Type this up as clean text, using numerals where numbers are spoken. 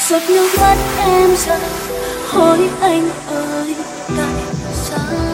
giọt nước mắt em rơi, hỡi anh ơi tại sao